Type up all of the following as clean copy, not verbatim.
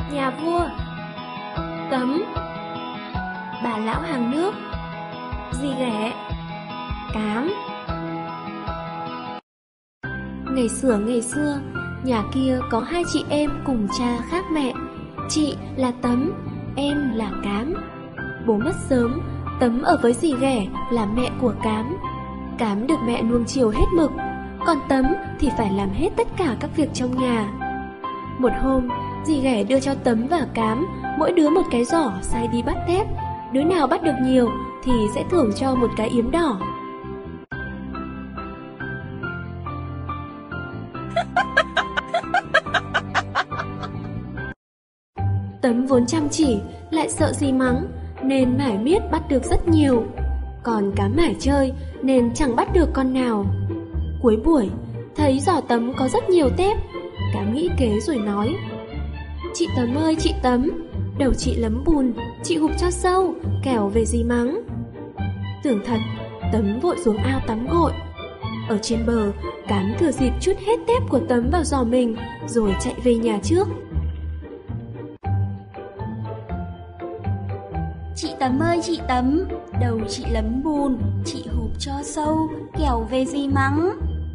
nhà vua, Tấm, bà lão hàng nước, dì ghẻ, Cám. Ngày xưa, nhà kia có hai chị em cùng cha khác mẹ. Chị là Tấm, em là Cám. Bố mất sớm, Tấm ở với dì ghẻ là mẹ của Cám. Cám được mẹ nuông chiều hết mực, còn Tấm thì phải làm hết tất cả các việc trong nhà. Một hôm, dì ghẻ đưa cho Tấm và Cám mỗi đứa một cái giỏ sai đi bắt tép. Đứa nào bắt được nhiều thì sẽ thưởng cho một cái yếm đỏ. Tấm vốn chăm chỉ, lại sợ dì mắng, nên mải miết bắt được rất nhiều. Còn Cám mải chơi nên chẳng bắt được con nào. Cuối buổi, thấy giỏ Tấm có rất nhiều tép, Cám nghĩ kế rồi nói: Chị Tấm ơi chị Tấm, đầu chị lấm bùn, chị hụp cho sâu, kẻo về dì mắng. Tưởng thật, Tấm vội xuống ao tắm gội. Ở trên bờ, Cám thừa dịp trút hết tép của Tấm vào giỏ mình, rồi chạy về nhà trước. Chị Tấm ơi chị Tấm, đầu chị lấm bùn, chị hụp cho sâu, kẻo về dì mắng.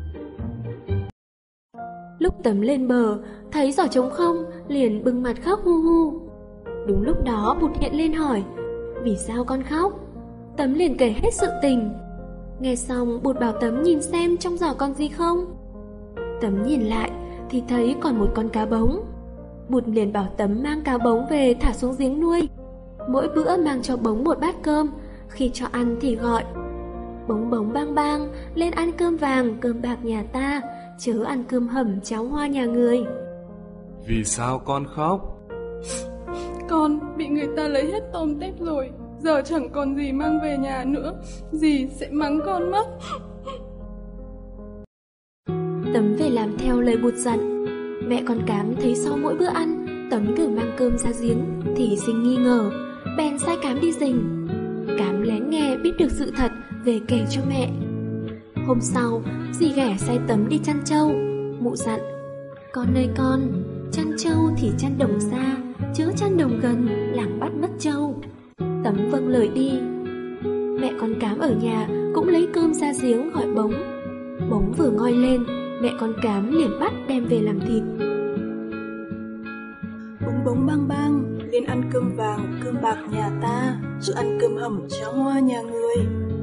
Lúc Tấm lên bờ, thấy giỏ trống không, liền bưng mặt khóc hu hu. Đúng lúc đó Bụt hiện lên hỏi: Vì sao con khóc? Tấm liền kể hết sự tình. Nghe xong, Bụt bảo Tấm nhìn xem trong giỏ còn gì không. Tấm nhìn lại thì thấy còn một con cá bống. Bụt liền bảo Tấm mang cá bống về thả xuống giếng nuôi. Mỗi bữa mang cho bống một bát cơm, khi cho ăn thì gọi: Bống bống bang bang, lên ăn cơm vàng, cơm bạc nhà ta, chớ ăn cơm hầm cháo hoa nhà người. Vì sao con khóc? Con bị người ta lấy hết tôm tép rồi, giờ chẳng còn gì mang về nhà nữa, dì sẽ mắng con mất. Tấm về làm theo lời Bụt dặn. Mẹ con Cám thấy sau mỗi bữa ăn Tấm cứ mang cơm ra giếng thì sinh nghi ngờ, bèn sai Cám đi rình. Cám lén nghe biết được sự thật về kể cho mẹ. Hôm sau, dì ghẻ sai Tấm đi chăn trâu. Mụ dặn: Con ơi con, chăn trâu thì chăn đồng xa, chớ chăn đồng gần, làng bắt mất trâu. Tấm vâng lời đi. Mẹ con Cám ở nhà cũng lấy cơm ra giếng gọi bống. Bống vừa ngoi lên, mẹ con Cám liền bắt đem về làm thịt. Bống bống bang bang, lên ăn cơm vàng, cơm bạc nhà ta, chứ ăn cơm hầm cháo hoa nhà người.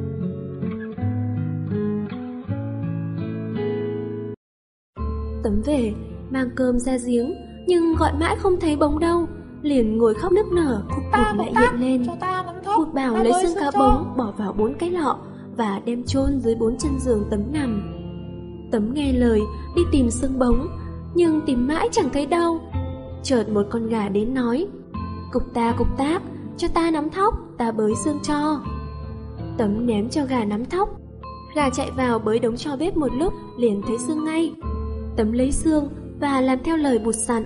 Tấm về, mang cơm ra giếng, nhưng gọi mãi không thấy bống đâu, liền ngồi khóc nức nở. Bụt lại hiện lên. Bụt bảo lấy xương cá bống bỏ vào 4 cái lọ và đem chôn dưới 4 chân giường Tấm nằm. Tấm nghe lời đi tìm xương bống, nhưng tìm mãi chẳng thấy đâu. Chợt một con gà đến nói: Cục tác, cho ta nắm thóc, ta bới xương cho. Tấm ném cho gà nắm thóc. Gà chạy vào bới đống tro bếp một lúc, liền thấy xương ngay. Tấm lấy xương và làm theo lời Bụt dặn.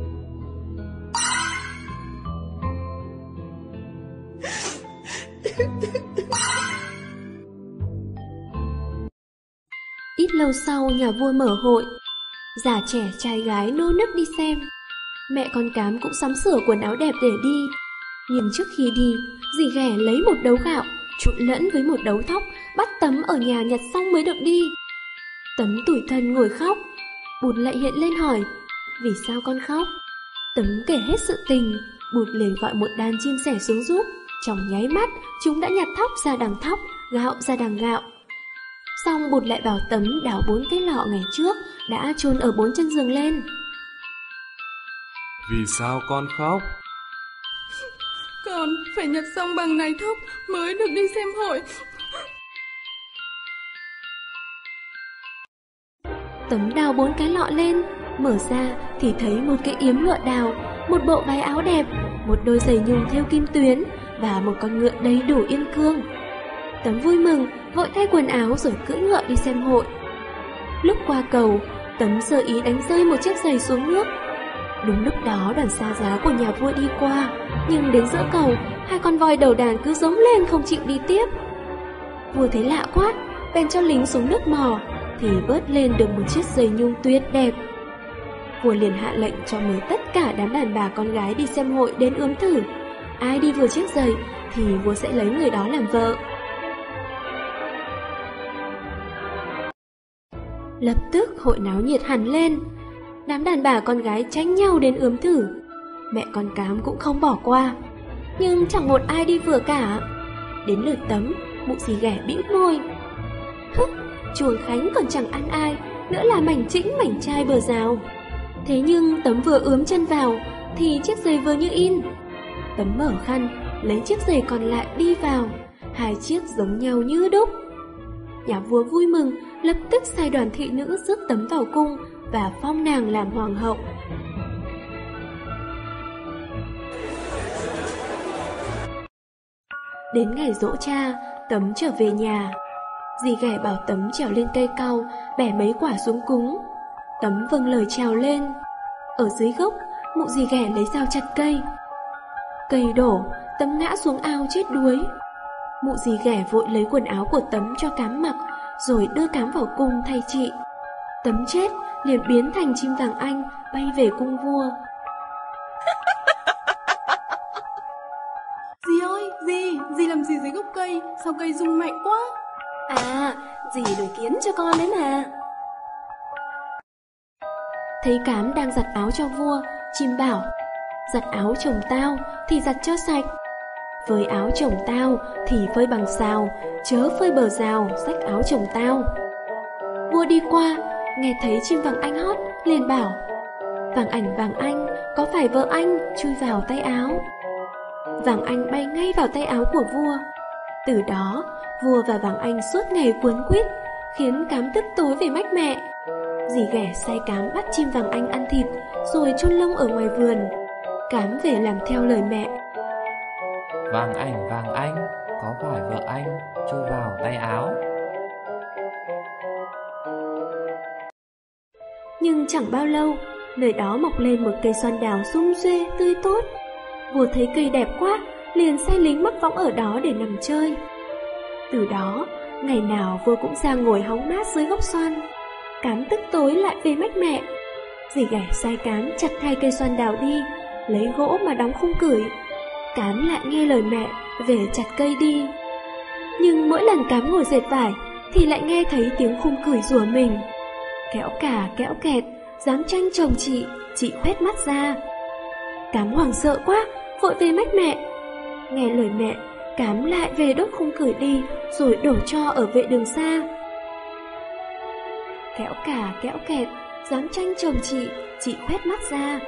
Ít lâu sau, nhà vua mở hội. Già trẻ trai gái nô nức đi xem. Mẹ con Cám cũng sắm sửa quần áo đẹp để đi. Nhưng trước khi đi, dì ghẻ lấy một đấu gạo trộn lẫn với một đấu thóc, bắt Tấm ở nhà nhặt xong mới được đi. Tấm tủi thân ngồi khóc. Bụt lại hiện lên hỏi: Vì sao con khóc? Tấm kể hết sự tình. Bụt liền gọi một đàn chim sẻ xuống giúp. Trong nháy mắt, chúng đã nhặt thóc ra đằng thóc, gạo ra đằng gạo. Xong Bụt lại bảo Tấm đào 4 cái lọ ngày trước đã chôn ở 4 chân giường lên. Vì sao con khóc? Con phải nhặt xong bằng này thóc mới được đi xem hội. Tấm đào 4 cái lọ lên, mở ra thì thấy một cái yếm lụa đào, một bộ váy áo đẹp, một đôi giày nhung thêu kim tuyến và một con ngựa đầy đủ yên cương. Tấm vui mừng, vội thay quần áo rồi cưỡi ngựa đi xem hội. Lúc qua cầu, Tấm sơ ý đánh rơi một chiếc giày xuống nước. Đúng lúc đó đoàn xa giá của nhà vua đi qua, nhưng đến giữa cầu, 2 con voi đầu đàn cứ giống lên không chịu đi tiếp. Vua thấy lạ quá, bèn cho lính xuống nước mò, thì vớt lên được một chiếc giày nhung tuyệt đẹp. Vua liền hạ lệnh cho mời tất cả đám đàn bà con gái đi xem hội đến ướm thử. Ai đi vừa chiếc giày thì vua sẽ lấy người đó làm vợ. Lập tức hội náo nhiệt hẳn lên. Đám đàn bà con gái tranh nhau đến ướm thử. Mẹ con Cám cũng không bỏ qua, nhưng chẳng một ai đi vừa cả. Đến lượt Tấm, Mụ Dì Ghẻ bĩu môi. Hức, chuồng Khánh còn chẳng ăn ai, nữa là mảnh chĩnh mảnh chai bờ rào. Thế nhưng Tấm vừa ướm chân vào thì chiếc giày vừa như in. Tấm mở khăn, lấy chiếc giày còn lại đi vào, hai chiếc giống nhau như đúc. Nhà vua vui mừng, lập tức sai đoàn thị nữ rước Tấm vào cung và phong nàng làm hoàng hậu. Đến ngày giỗ cha, Tấm trở về nhà. Dì Ghẻ bảo Tấm trèo lên cây cau, bẻ mấy quả xuống cúng. Tấm vâng lời trèo lên. Ở dưới gốc, Mụ Dì Ghẻ lấy dao chặt cây. Cây đổ, Tấm ngã xuống ao chết đuối. Mụ Dì Ghẻ vội lấy quần áo của Tấm cho Cám mặc, rồi đưa Cám vào cung thay chị. Tấm chết, liền biến thành chim vàng Anh, bay về cung vua. Dì ơi, dì làm gì dưới gốc cây? Sao cây rung mạnh quá? À, dì đuổi kiến cho con đấy mà. Thấy Cám đang giặt áo cho vua, chim bảo: giặt áo chồng tao thì giặt cho sạch, phơi áo chồng tao thì phơi bằng xào, chớ phơi bờ rào rách áo chồng tao. Vua đi qua, nghe thấy chim vàng Anh hót, liền bảo: vàng anh, có phải vợ anh chui vào tay áo? Vàng Anh bay ngay vào tay áo của vua. Từ đó, vua và Vàng Anh suốt ngày quấn quýt, khiến Cám tức tối về mách mẹ. Dì Ghẻ sai Cám bắt chim Vàng Anh ăn thịt, rồi chôn lông ở ngoài vườn. Cám về làm theo lời mẹ. Vàng anh, có phải vợ anh chui vào tay áo? Nhưng chẳng bao lâu, nơi đó mọc lên một cây xoan đào sum xuê tươi tốt. Vua thấy cây đẹp quá, liền sai lính mắc võng ở đó để nằm chơi. Từ đó, ngày nào vua cũng ra ngồi hóng mát dưới gốc xoan. Cám tức tối lại về mách mẹ. Dì Ghẻ sai Cám chặt hai cây xoan đào đi, lấy gỗ mà đóng khung cưỡi. Cám lại nghe lời mẹ, về chặt cây đi. Nhưng mỗi lần Cám ngồi dệt vải thì lại nghe thấy tiếng khung cưỡi rủa mình. Kéo cả kéo kẹt, dám tranh chồng chị khoét mắt ra. Cám hoảng sợ quá, vội về mách mẹ. Nghe lời mẹ, Cám lại về đốt khung cưỡi đi, rồi đổ tro ở vệ đường xa. Kéo cả kéo kẹt, dám tranh chồng chị khoét mắt ra.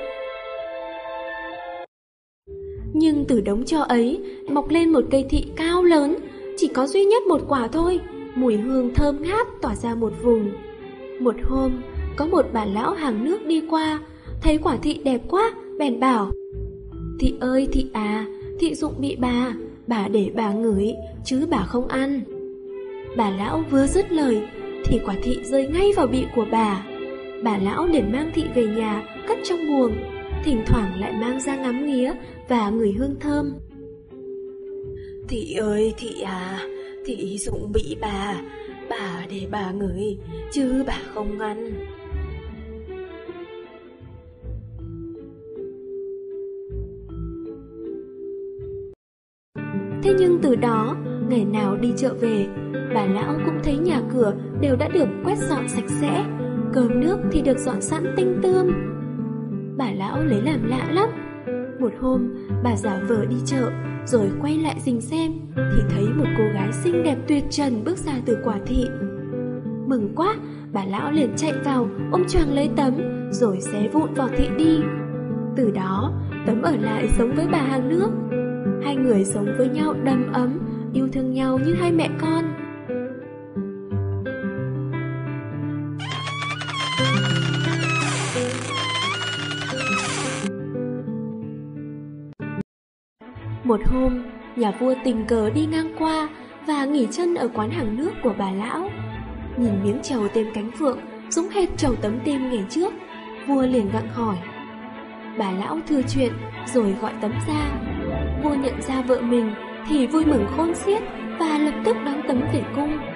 Nhưng từ đống tro ấy mọc lên một cây thị cao lớn, chỉ có duy nhất một quả thôi, mùi hương thơm ngát tỏa ra một vùng. Một hôm, có một bà lão hàng nước đi qua, thấy quả thị đẹp quá, bèn bảo: thị ơi thị à, thị dụng bị bà để bà ngửi, chứ bà không ăn. Bà lão vừa dứt lời thì quả thị rơi ngay vào bị của bà. Bà lão liền mang thị về nhà, cất trong buồng, thỉnh thoảng lại mang ra ngắm nghía và ngửi hương thơm. Thị ơi thị à, thị dụng bị bà để bà ngửi, chứ bà không ăn. Thế nhưng từ đó, ngày nào đi chợ về, bà lão cũng thấy nhà cửa đều đã được quét dọn sạch sẽ, cơm nước thì được dọn sẵn tinh tươm. Bà lão lấy làm lạ lắm. Một hôm, bà giả vờ đi chợ, rồi quay lại rình xem, thì thấy một cô gái xinh đẹp tuyệt trần bước ra từ quả thị. Mừng quá, bà lão liền chạy vào, ôm choàng lấy Tấm, rồi xé vụn vỏ thị đi. Từ đó, Tấm ở lại sống với bà hàng nước. Hai người sống với nhau đầm ấm, yêu thương nhau như hai mẹ con. Một hôm, nhà vua tình cờ đi ngang qua và nghỉ chân ở quán hàng nước của bà lão. Nhìn miếng trầu tem cánh phượng giống hệt trầu Tấm tem ngày trước, vua liền gặng hỏi. Bà lão thừa chuyện rồi gọi Tấm ra. Vua nhận ra vợ mình thì vui mừng khôn xiết và lập tức đón Tấm về cung.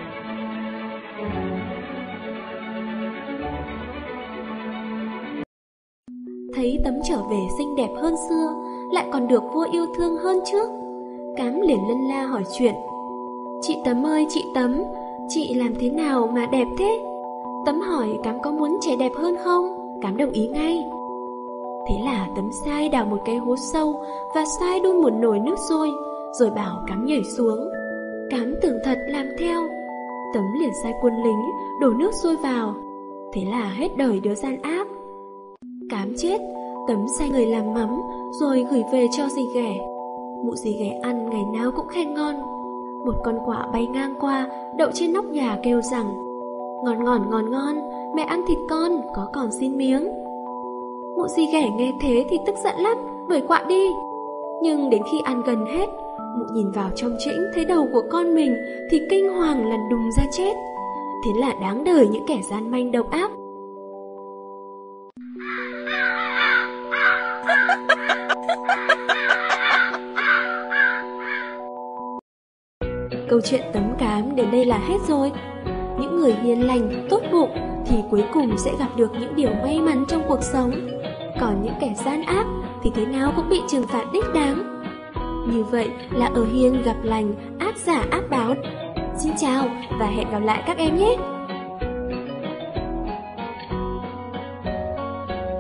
thấy Tấm trở về xinh đẹp hơn xưa, lại còn được vua yêu thương hơn trước. Cám liền lân la hỏi chuyện. Chị Tấm ơi chị Tấm, chị làm thế nào mà đẹp thế? Tấm hỏi Cám có muốn trẻ đẹp hơn không? Cám đồng ý ngay. Thế là Tấm sai đào một cái hố sâu và sai đun một nồi nước sôi, rồi bảo Cám nhảy xuống. Cám tưởng thật làm theo. Tấm liền sai quân lính đổ nước sôi vào. Thế là hết đời đứa gian ác. Cám chết, Tấm sai người làm mắm rồi gửi về cho dì ghẻ. Mụ dì ghẻ ăn ngày nào cũng khen ngon. Một con quạ bay ngang qua, đậu trên nóc nhà kêu rằng: Ngon ngon ngon ngon, mẹ ăn thịt con, có còn xin miếng. Mụ dì ghẻ nghe thế thì tức giận lắm, đuổi quạ đi. Nhưng đến khi ăn gần hết, mụ nhìn vào trong chĩnh thấy đầu của con mình thì kinh hoàng lăn đùng ra chết. Thế là đáng đời những kẻ gian manh độc ác. Câu chuyện Tấm Cám đến đây là hết rồi. Những người hiền lành, tốt bụng thì cuối cùng sẽ gặp được những điều may mắn trong cuộc sống. Còn những kẻ gian ác thì thế nào cũng bị trừng phạt đích đáng. Như vậy là ở hiền gặp lành, ác giả ác báo. Xin chào và hẹn gặp lại các em nhé!